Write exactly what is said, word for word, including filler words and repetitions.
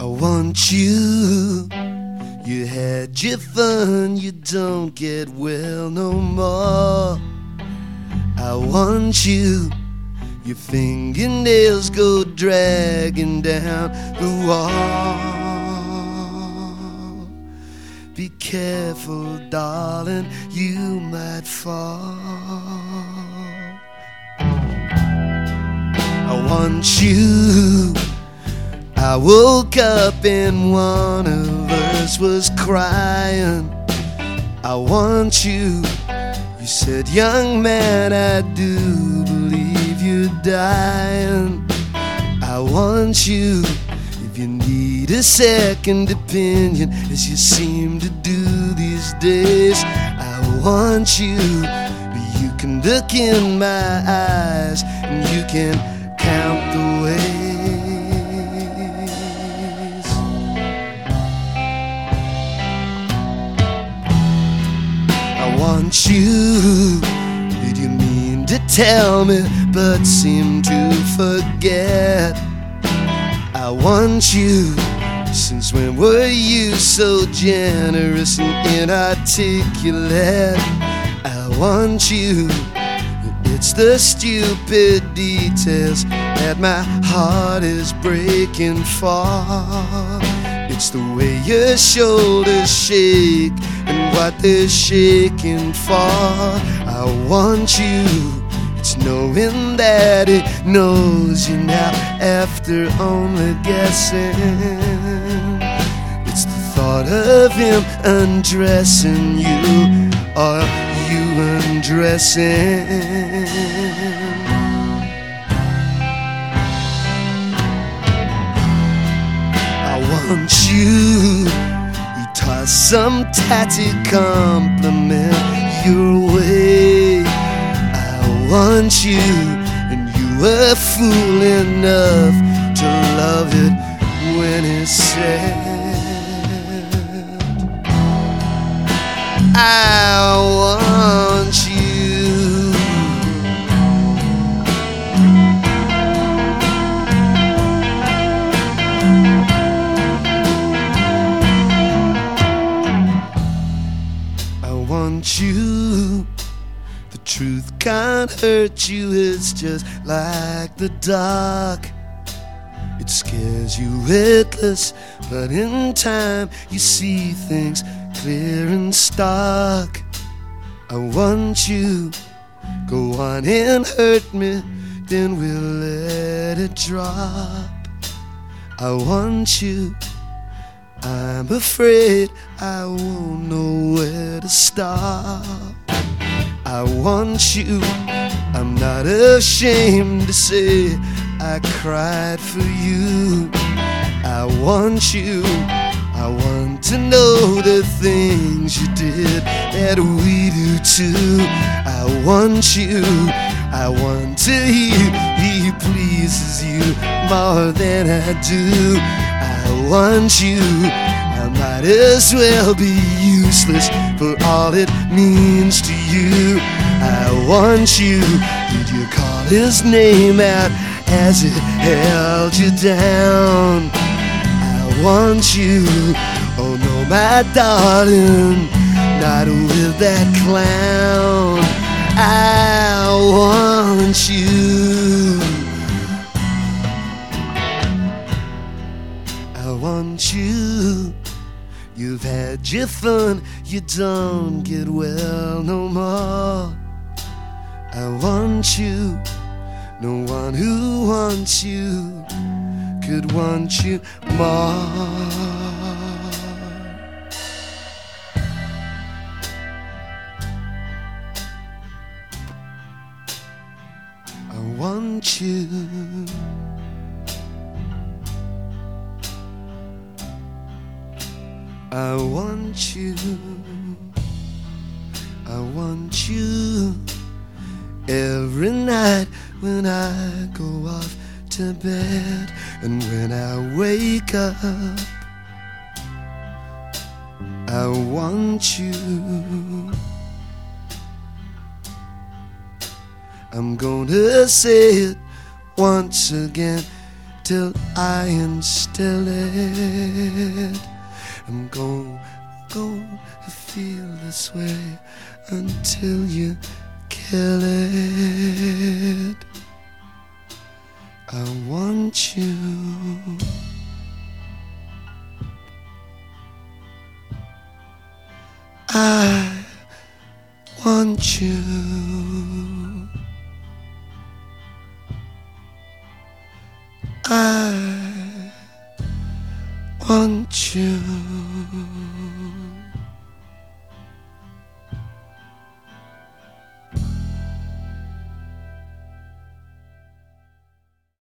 want you. You had your fun, you don't get well no more. I want you. Your fingernails go dragging down the wall. Be careful, darling, you might fall. I want you. I woke up and one of us was crying. I want you. You said, young man, I do believe you're dying. I want you. If you need a second opinion, as you seem to do these days, I want you. You can look in my eyes and you can count the ways. I want you. Did you mean to tell me but seem to forget? I want you. Since when were you so generous and inarticulate? I want you. It's the stupid details that my heart is breaking for. It's the way your shoulders shake and what they're shaking for. I want you. It's knowing that it knows you now after only guessing. It's the thought of him undressing you or you undressing. I want you. You toss some tatty compliment your way. I want you, and you were fool enough to love it when it's said. I want you. I want you. The truth can't hurt you, it's just like the dark. It scares you witless, but in time you see things clear and stark. I want you. Go on and hurt me, then we'll let it drop. I want you. I'm afraid I won't know where to stop. I want you. I'm not ashamed to say I cried for you. I want you. I want to know the things you did that we do too. I want you. I want to hear he pleases you more than I do. I want you. I might as well be useless for all it means to you. I want you. Did you call his name out as it held you down? I want you. Oh no, my darling, not with that clown. I want you. I want you. You've had your fun, you don't get well no more. I want you. No one who wants you could want you more. I want you. I want you. I want you. Every night when I go off to bed and when I wake up, I want you. I'm gonna say it once again till I instill it. I'm gonna, gonna feel this way until you kill it. I want you. I want you. I want you.